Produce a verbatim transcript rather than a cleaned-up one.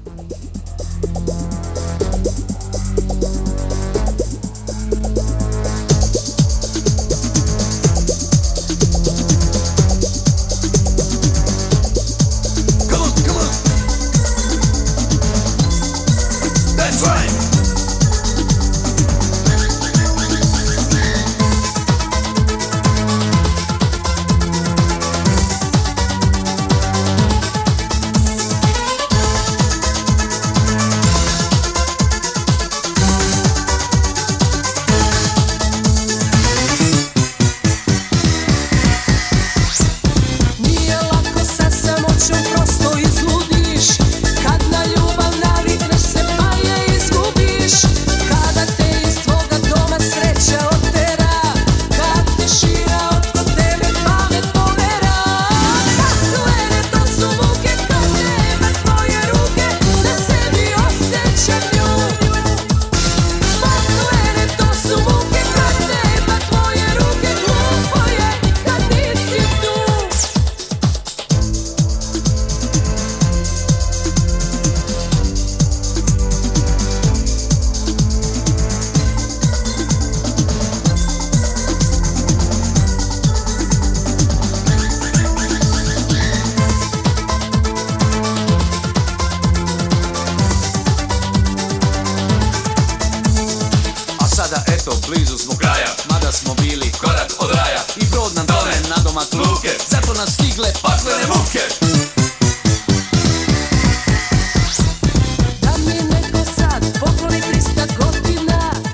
Eto, blizu smo kraja, mada smo bili korak od raja i brod nam tone na domak luke, zato nas stigle paklene muke.